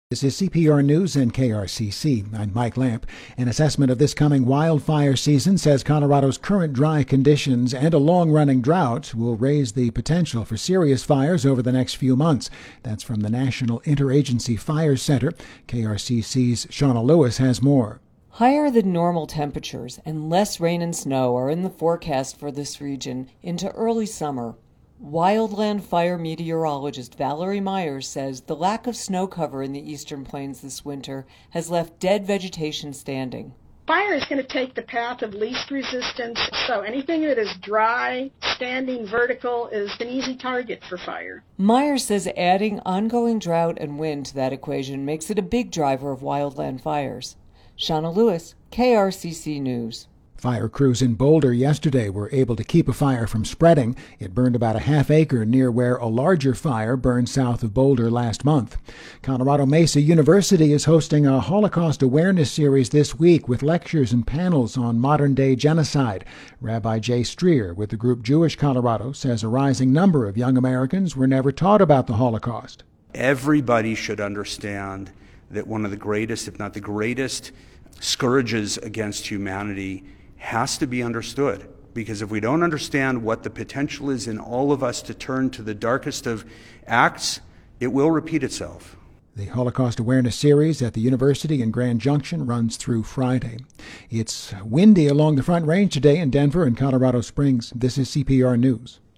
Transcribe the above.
This is CPR News and KRCC. I'm Mike Lamp. An assessment of this coming wildfire season says Colorado's current dry conditions and a long-running drought will raise the potential for serious fires over the next few months. That's from the National Interagency Fire Center. KRCC's Shauna Lewis has more. Higher than normal temperatures and less rain and snow are in the forecast for this region into early summer. Wildland fire meteorologist Valerie Myers says the lack of snow cover in the eastern plains this winter has left dead vegetation standing. Fire is going to take the path of least resistance, so anything that is dry, standing, vertical is an easy target for fire. Myers says adding ongoing drought and wind to that equation makes it a big driver of wildland fires. Shauna Lewis, KRCC News. Fire crews in Boulder yesterday were able to keep a fire from spreading. It burned about a half acre near where a larger fire burned south of Boulder last month. Colorado Mesa University is hosting a Holocaust awareness series this week with lectures and panels on modern-day genocide. Rabbi Jay Streer with the group Jewish Colorado says a rising number of young Americans were never taught about the Holocaust. Everybody should understand that one of the greatest, if not the greatest, scourges against humanity has to be understood, because if we don't understand what the potential is in all of us to turn to the darkest of acts, it will repeat itself. The Holocaust Awareness Series at the University in Grand Junction runs through Friday. It's windy along the Front Range today in Denver and Colorado Springs. This is CPR News.